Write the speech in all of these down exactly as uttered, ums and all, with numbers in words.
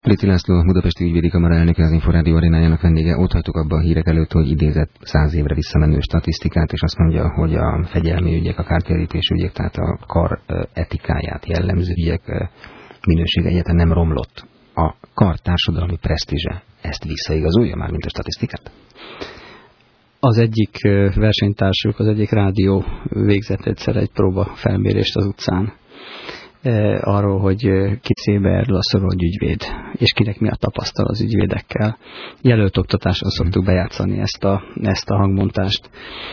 Léci László, a Budapesti Ügyvédi Kamara elnöke, az Inforádió arénájának vendége. Ott hagytuk abba a hírek előtt, hogy idézett száz évre visszamenő statisztikát, és azt mondja, hogy a fegyelmi ügyek, a kártérítés ügyek, tehát a kar etikáját jellemző ügyek minősége egyáltalán nem romlott. A kar társadalmi presztízse ezt visszaigazolja már, mint a statisztikát? Az egyik versenytársuk, az egyik rádió végzett egyszer egy próba felmérést az utcán arról, hogy ki szébe erről a szorony ügyvéd, és kinek mi a tapasztal az ügyvédekkel. Jelölt oktatáson szoktuk bejátszani ezt a, ezt a hangmontást.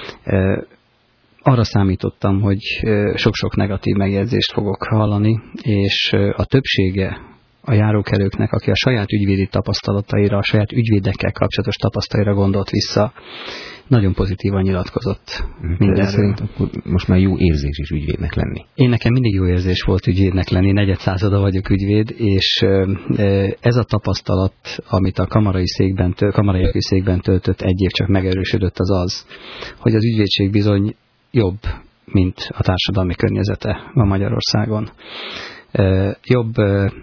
Arra számítottam, hogy sok-sok negatív megjegyzést fogok hallani, és a többsége a járókelőknek, aki a saját ügyvédi tapasztalataira, a saját ügyvédekkel kapcsolatos tapasztalataira gondolt vissza, nagyon pozitívan nyilatkozott mindenről. Szerint akkor most már jó érzés is ügyvédnek lenni. Én nekem mindig jó érzés volt ügyvédnek lenni, negyedszázada vagyok ügyvéd, és ez a tapasztalat, amit a kamarai székben, kamarai székben töltött egy év csak megerősödött, az az, hogy az ügyvédség bizony jobb, mint a társadalmi környezete ma Magyarországon. Jobb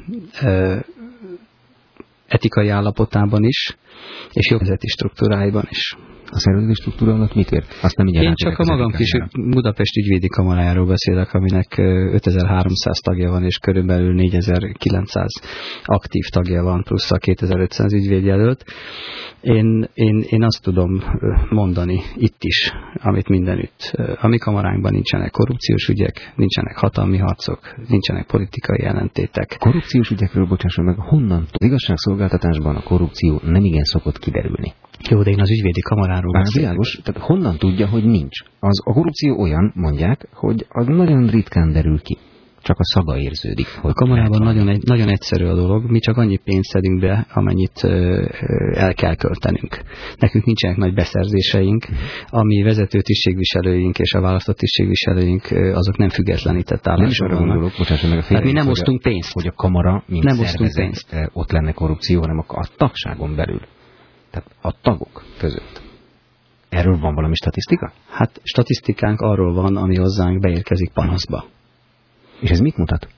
etikai állapotában is, és jobb vezeti struktúráiban is. A szervezeti struktúra alatt mit ért? Azt nem Én csak a magam kis Budapest Ügyvédi Kamarájáról beszélek, aminek ötezer-háromszáz tagja van, és körülbelül négyezer-kilencszáz aktív tagja van, plusz a kétezer-ötszáz ügyvédjelölt. Én, én, én azt tudom mondani itt is, amit mindenütt. A mi kamaránkban nincsenek korrupciós ügyek, nincsenek hatalmi harcok, nincsenek politikai ellentétek. Korrupciós ügyekről, bocsásson meg, honnan? Az igazságszolgáltatásban a korrupció nem igen szokott kiderülni. Jó, de én az ügyvédi kamaráról beszélek. Tehát honnan tudja, hogy nincs? Az, a korrupció olyan, mondják, hogy az nagyon ritkán derül ki. Csak a szaga érződik. A kamarában nagyon, egy, nagyon egyszerű a dolog, mi csak annyi pénzt szedünk be, amennyit ö, el kell költenünk. Nekünk nincsenek nagy beszerzéseink, ami vezető tisztségviselőink és a választott tisztségviselőink, azok nem függetlenített állásra vannak. Hát mi nem osztunk pénzt. Hogy a kamara, mint nem szervezet, ott lenne korrupció, hanem a, a tagságon belül. Tehát a tagok között. Erről van valami statisztika? Hát statisztikánk arról van, ami hozzánk beérkezik panaszba. És ez mit mutat?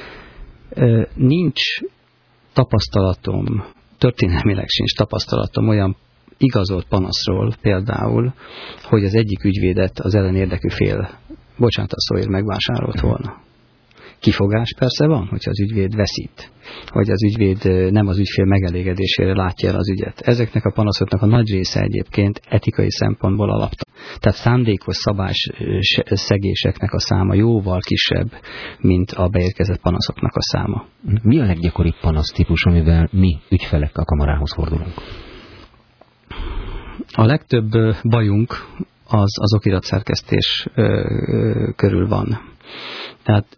Nincs tapasztalatom, történelmileg sincs tapasztalatom olyan igazolt panaszról például, hogy az egyik ügyvédet az ellenérdekű fél, bocsánat a szóért, megvásárolt volna. Kifogás persze van, hogyha az ügyvéd veszít, hogy az ügyvéd nem az ügyfél megelégedésére látja el az ügyet. Ezeknek a panaszoknak a nagy része egyébként etikai szempontból alaptalan. Tehát szándékos szabályszegéseknek a száma jóval kisebb, mint a beérkezett panaszoknak a száma. Mi a leggyakoribb panasztípus, amivel mi ügyfelek a kamarához fordulunk? A legtöbb bajunk az, az okiratszerkesztés körül van. Tehát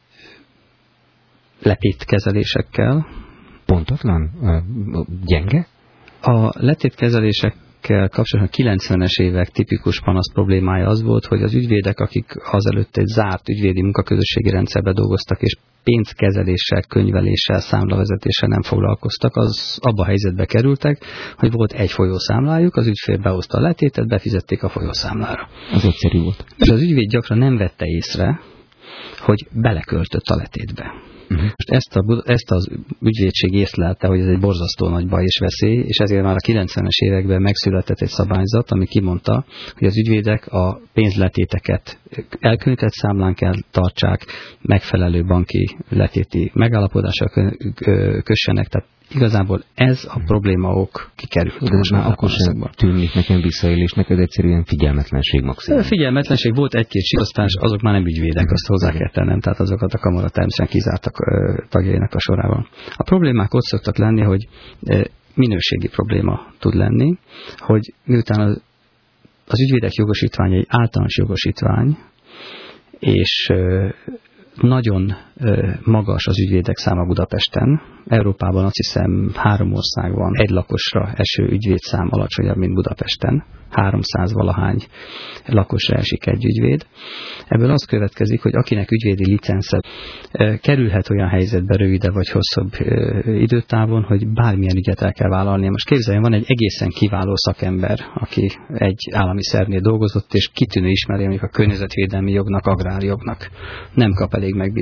letétkezelésekkel. Pontatlan? Gyenge? A letétkezelésekkel kapcsolatban a kilencvenes évek tipikus panasz problémája az volt, hogy az ügyvédek, akik azelőtt egy zárt ügyvédi munkaközösségi rendszerbe dolgoztak, és pénzkezeléssel, könyveléssel, számlavezetéssel nem foglalkoztak, az abba a helyzetbe kerültek, hogy volt egy folyószámlájuk, az ügyfél behozta a letétet, befizették a folyószámlára. Az egyszerű volt. És az ügyvéd gyakran nem vette észre, hogy beleköltött a letétbe. Uh-huh. Most ezt, a, ezt az ügyvédség észlelte, hogy ez egy borzasztó nagy baj és veszély, és ezért már a kilencvenes években megszületett egy szabályzat, ami kimondta, hogy az ügyvédek a pénzletéteket elkülönített számlán kell tartsák, megfelelő banki letéti megállapodással kössenek, tehát igazából ez a probléma ok kikerült. De most már akkor sem tűnik nekem visszaélésnek, ez egyszerűen figyelmetlenség maximum. Figyelmetlenség volt egy-két sirosztás, azok már nem ügyvédek, azt hozzá kell tennem, tehát azokat a kamara természetesen kizártak tagjainak a sorában. A problémák ott szoktak lenni, hogy minőségi probléma tud lenni, hogy miután az, az ügyvédek jogosítványa egy általános jogosítvány, és nagyon magas az ügyvédek száma Budapesten. Európában azt hiszem három ország van, egy lakosra eső ügyvédszám alacsonyabb, mint Budapesten. háromszáz valahány lakosra esik egy ügyvéd. Ebből az következik, hogy akinek ügyvédi licence kerülhet olyan helyzetbe rövidebb vagy hosszabb időtávon, hogy bármilyen ügyet el kell vállalnia. Most képzeljen, van egy egészen kiváló szakember, aki egy állami szervnél dolgozott, és kitűnő ismeri, mondjuk a környezetvédelmi jognak, agrárjognak. Nem kap elég megbízást. Bejön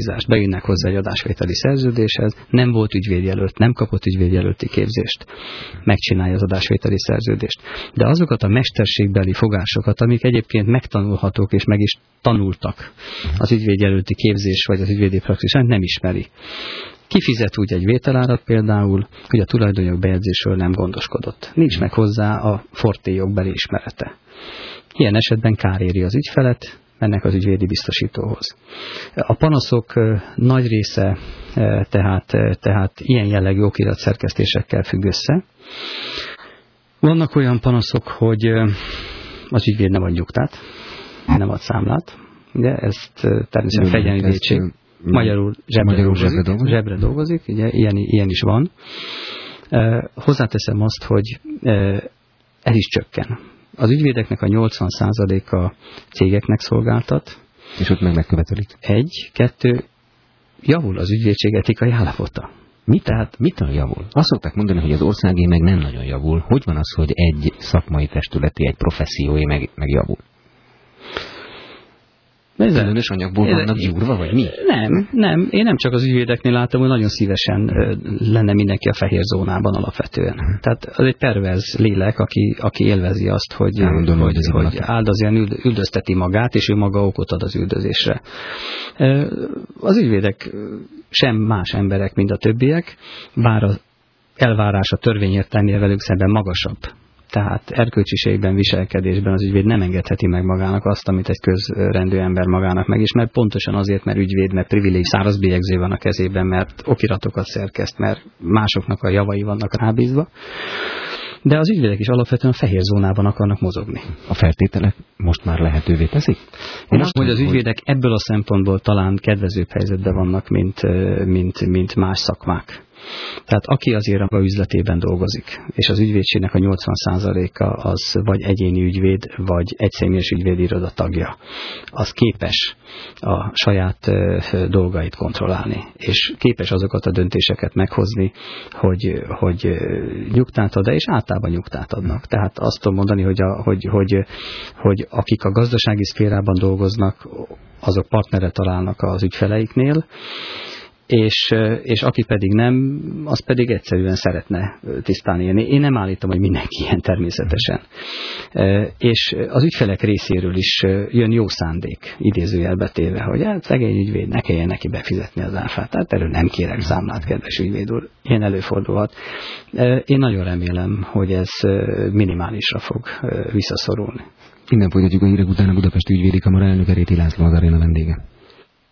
vinnek hozzá egy adásvételi szerződéshez, nem volt ügyvédjelölt, nem kapott ügyvédjelölti képzést, megcsinálja az adásvételi szerződést. De azokat a mesterségbeli fogásokat, amik egyébként megtanulhatók és meg is tanultak az ügyvédjelölti képzés vagy az ügyvédi praxisán, nem ismeri. Kifizet úgy egy vételárat például, hogy a tulajdonjog bejegyzésről nem gondoskodott. Nincs meg hozzá a fortéjogbeli ismerete. Ilyen esetben kár éri az ügyfelet, mennek az ügyvédi biztosítóhoz. A panaszok nagy része tehát, tehát ilyen jellegű okiratszerkesztésekkel függ össze. Vannak olyan panaszok, hogy az ügyvéd nem ad nyugtát, nem ad számlát, de ezt természetesen fegyelmi vétség. Magyarul zsebre, Magyarul dolgozik, zsebre dolgozik, zsebre dolgozik ugye, ilyen, ilyen is van. Hozzáteszem azt, hogy ez is csökken. Az ügyvédeknek a nyolcvan százaléka cégeknek szolgáltat. És ott meg megkövetelik. Egy, kettő, javul az ügyvédség etikai állapota. Mit, tehát mitől javul? Azt szokták mondani, hogy az országé meg nem nagyon javul. Hogy van az, hogy egy szakmai testületi, egy professziói meg, meg javul? Különös anyagból vannak gyúrva, vagy mi? Nem, nem. Én nem csak az ügyvédeknél látom, hogy nagyon szívesen lenne mindenki a fehér zónában alapvetően. Tehát az egy perverz lélek, aki, aki élvezi azt, hogy, Állandóan hogy, hogy áldozóan üldözteti magát, és ő maga okot ad az üldözésre. Az ügyvédek sem más emberek, mint a többiek, bár az elvárás a törvény értelmében velük szemben magasabb. Tehát erkölcsiségben, viselkedésben az ügyvéd nem engedheti meg magának azt, amit egy közrendű ember magának megismer, pontosan azért, mert ügyvéd, mert privilég szárazbélyegző van a kezében, mert okiratokat szerkeszt, mert másoknak a javai vannak rábízva. De az ügyvédek is alapvetően a fehér zónában akarnak mozogni. A feltételek most már lehetővé teszik? Én azt mondom, hogy az ügyvédek ebből a szempontból talán kedvezőbb helyzetben vannak, mint, mint, mint más szakmák. Tehát aki azért a üzletében dolgozik, és az ügyvédségnek a nyolcvan százaléka az vagy egyéni ügyvéd, vagy egyszemélyes ügyvédiroda tagja, az képes a saját dolgait kontrollálni, és képes azokat a döntéseket meghozni, hogy, hogy nyugtát ad, és általában nyugtát adnak. Tehát azt tudom mondani, hogy, a, hogy, hogy, hogy akik a gazdasági szférában dolgoznak, azok partnere találnak az ügyfeleiknél, És, és aki pedig nem, az pedig egyszerűen szeretne tisztán élni. Én nem állítom, hogy mindenki ilyen természetesen. És az ügyfelek részéről is jön jó szándék, idézőjelbe téve, hogy hát szegény ügyvéd, ne kelljen neki befizetni az áfát. Tehát erről nem kérek számlát, kedves ügyvéd úr. Ilyen előfordulhat. Én nagyon remélem, hogy ez minimálisra fog visszaszorulni. Innen folytatjuk a hírek után. A Budapesti Ügyvédi Kamara elnöke Réti László az aréna vendége.